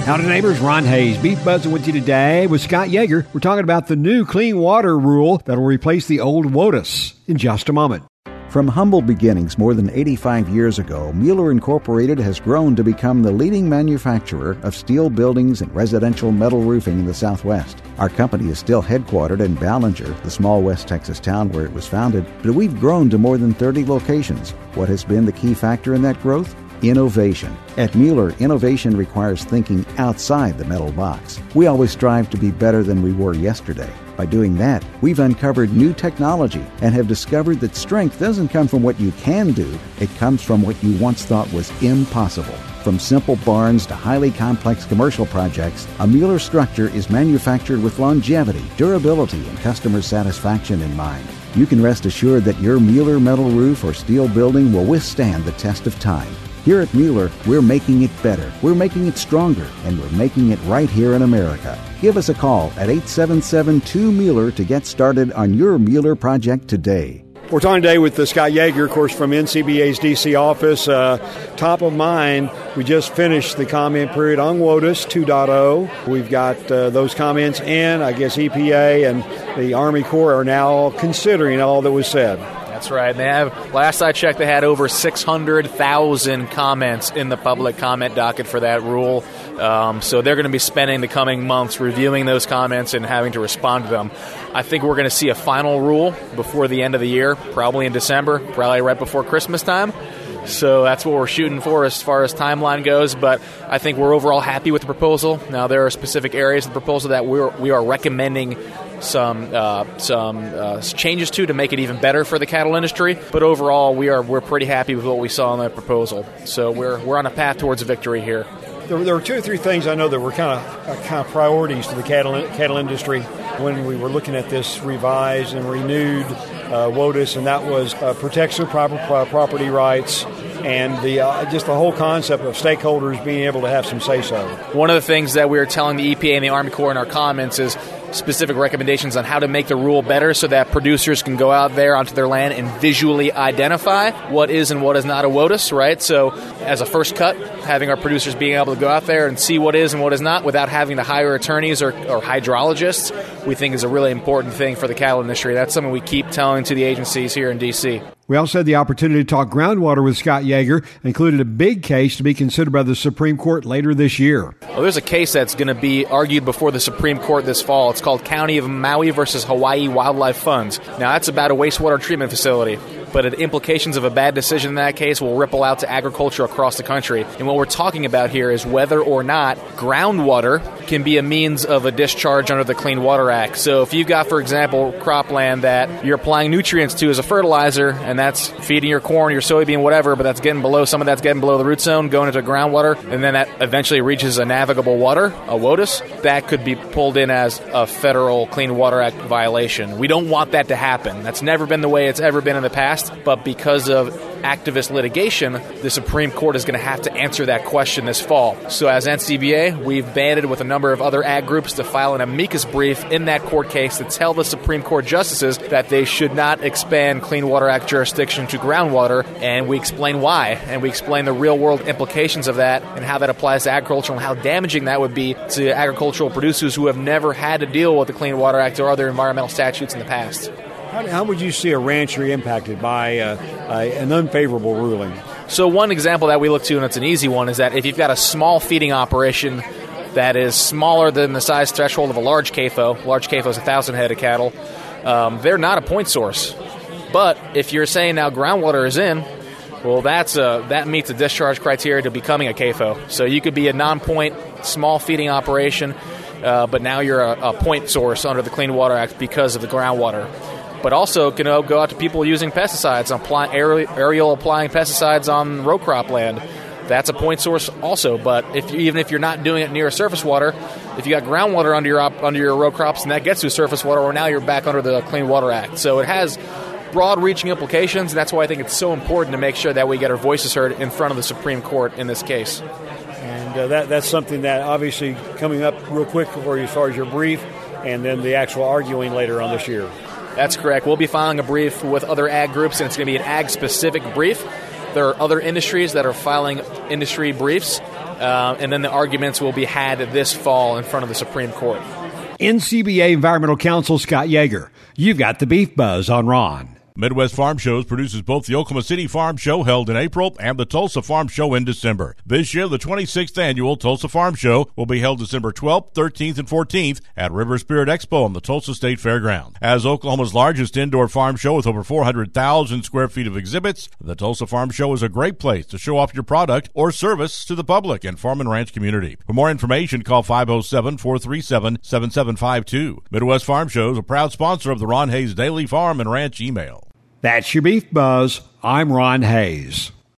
Howdy neighbors, Ron Hayes, Beef Buzzing with you today with Scott Yeager. We're talking about the new clean water rule that will replace the old WOTUS in just a moment. From humble beginnings more than 85 years ago, Mueller Incorporated has grown to become the leading manufacturer of steel buildings and residential metal roofing in the Southwest. Our company is still headquartered in Ballinger, the small West Texas town where it was founded, but we've grown to more than 30 locations. What has been the key factor in that growth? Innovation. At Mueller, innovation requires thinking outside the metal box. We always strive to be better than we were yesterday. By doing that, we've uncovered new technology and have discovered that strength doesn't come from what you can do, it comes from what you once thought was impossible. From simple barns to highly complex commercial projects, a Mueller structure is manufactured with longevity, durability, and customer satisfaction in mind. You can rest assured that your Mueller metal roof or steel building will withstand the test of time. Here at Mueller, we're making it better, we're making it stronger, and we're making it right here in America. Give us a call at 877-2-MUELLER to get started on your Mueller project today. We're talking today with Scott Yeager, of course, from NCBA's D.C. office. Top of mind, we just finished the comment period on WOTUS 2.0. We've got those comments in. I guess EPA and the Army Corps are now considering all that was said. That's right. They have. Last I checked, they had over 600,000 comments in the public comment docket for that rule. So they're going to be spending the coming months reviewing those comments and having to respond to them. I think we're going to see a final rule before the end of the year, probably in December, probably right before Christmas time. So that's what we're shooting for as far as timeline goes, but I think we're overall happy with the proposal. Now, there are specific areas of the proposal that we are recommending some changes to make it even better for the cattle industry, but overall we're pretty happy with what we saw in that proposal. So we're on a path towards a victory here. There were two or three things I know that were kind of priorities to the cattle industry when we were looking at this revised and renewed WOTUS, and that was protection of property rights and just the whole concept of stakeholders being able to have some say-so. One of the things that we are telling the EPA and the Army Corps in our comments is specific recommendations on how to make the rule better so that producers can go out there onto their land and visually identify what is and what is not a WOTUS, right? So as a first cut, having our producers being able to go out there and see what is and what is not without having to hire attorneys or hydrologists, we think is a really important thing for the cattle industry. That's something we keep telling to the agencies here in D.C. We also had the opportunity to talk groundwater with Scott Yeager, included a big case to be considered by the Supreme Court later this year. Well, there's a case that's going to be argued before the Supreme Court this fall. It's called County of Maui versus Hawaii Wildlife Funds. Now, that's about a wastewater treatment facility, but the implications of a bad decision in that case will ripple out to agriculture across the country. And what we're talking about here is whether or not groundwater can be a means of a discharge under the Clean Water Act. So if you've got, for example, cropland that you're applying nutrients to as a fertilizer, and that's feeding your corn, your soybean, whatever, but some of that's getting below the root zone, going into groundwater, and then that eventually reaches a navigable water, a WOTUS, that could be pulled in as a federal Clean Water Act violation. We don't want that to happen. That's never been the way it's ever been in the past, but because of activist litigation, the Supreme Court is going to have to answer that question this fall. So as NCBA, we've banded with a number of other ag groups to file an amicus brief in that court case to tell the Supreme Court justices that they should not expand Clean Water Act jurisdiction to groundwater, and we explain why, and we explain the real-world implications of that and how that applies to agriculture and how damaging that would be to agricultural producers who have never had to deal with the Clean Water Act or other environmental statutes in the past. How would you see a rancher impacted by an unfavorable ruling? So one example that we look to, and it's an easy one, is that if you've got a small feeding operation that is smaller than the size threshold of a large CAFO, large CAFO is 1,000 head of cattle, they're not a point source. But if you're saying now groundwater is in, well, that meets the discharge criteria to becoming a CAFO. So you could be a non-point, small feeding operation, but now you're a point source under the Clean Water Act because of the groundwater. But also can go out to people using pesticides, aerial applying pesticides on row crop land. That's a point source also. But even if you're not doing it near a surface water, if you got groundwater under your row crops and that gets to surface water, well, now you're back under the Clean Water Act. So it has broad-reaching implications, and that's why I think it's so important to make sure that we get our voices heard in front of the Supreme Court in this case. And that's something that obviously coming up real quick for you as far as your brief and then the actual arguing later on this year. That's correct. We'll be filing a brief with other ag groups, and it's going to be an ag-specific brief. There are other industries that are filing industry briefs, and then the arguments will be had this fall in front of the Supreme Court. NCBA Environmental Counsel Scott Yeager. You've got the Beef Buzz on Ron. Midwest Farm Shows produces both the Oklahoma City Farm Show held in April and the Tulsa Farm Show in December. This year, the 26th annual Tulsa Farm Show will be held December 12th, 13th, and 14th at River Spirit Expo on the Tulsa State Fairground. As Oklahoma's largest indoor farm show with over 400,000 square feet of exhibits, the Tulsa Farm Show is a great place to show off your product or service to the public and farm and ranch community. For more information, call 507-437-7752. Midwest Farm Show is a proud sponsor of the Ron Hayes Daily Farm and Ranch email. That's your Beef Buzz. I'm Ron Hayes.